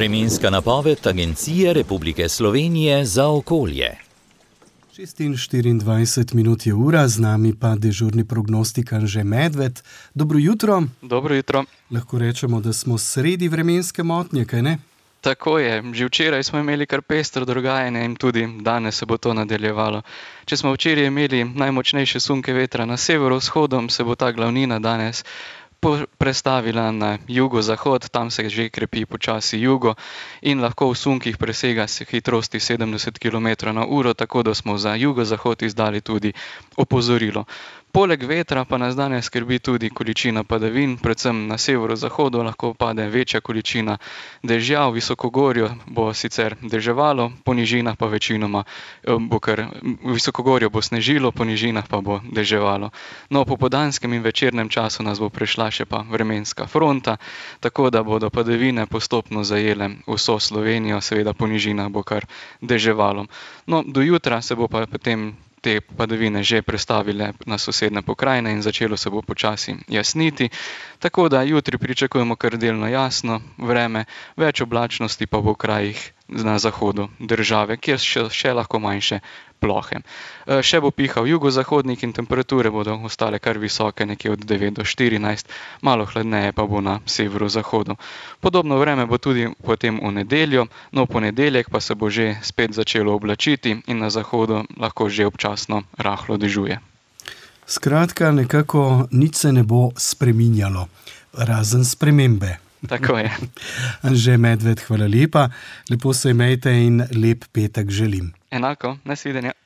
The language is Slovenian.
Vremenska napoved Agencije Republike Slovenije za okolje. 6:24 minut je ura, z nami pa dežurni prognostik Anže Medved. Dobro jutro. Dobro jutro. Lahko rečemo, da smo sredi vremenske motnje, kaj ne? Tako je, že včeraj smo imeli kar pestro dogajanje in tudi danes se bo to nadaljevalo. Če smo včeraj imeli najmočnejše sunke vetra na severovzhodu, se bo ta glavnina danes prestavila na jugozahod, tam se že krepi počasi jugo in lahko v sunkih presega se hitrosti 70 km/h, tako da smo za jugozahod izdali tudi opozorilo. Poleg vetra pa nas danes skrbi tudi količina padavin, predvsem na severozahodu lahko pade večja količina dežja, v visokogorju bo sicer deževalo, po nižinah pa večinoma bo kar, v visokogorju bo snežilo, po nižinah pa bo deževalo. No, po popoldanskem in večernem času nas bo prešla še pa vremenska fronta, tako da bodo padavine postopno zajele vso Slovenijo, seveda po nižinah bo kar deževalo. No, do jutra se bo pa potem te padavine že prestavile na sosednje pokrajine in začelo se bo počasi jasniti, tako da jutri pričakujemo kar delno jasno vreme, več oblačnosti pa bo v krajih na zahodu države, kjer še lahko manjše plohe. Še bo pihal jugozahodnik in temperature bodo ostale kar visoke, nekje od 9 do 14, malo hladneje pa bo na severozahodu. Podobno vreme bo tudi potem v nedeljo, no ponedeljek pa se bo že spet začelo oblačiti in na zahodu lahko že občasno rahlo dežuje. Skratka, nekako nič se ne bo spreminjalo, razen spremembe. Tako je. Anže Medved, hvala lepa, lepo se imejte in lep petek želim. Enako, nasvidenja.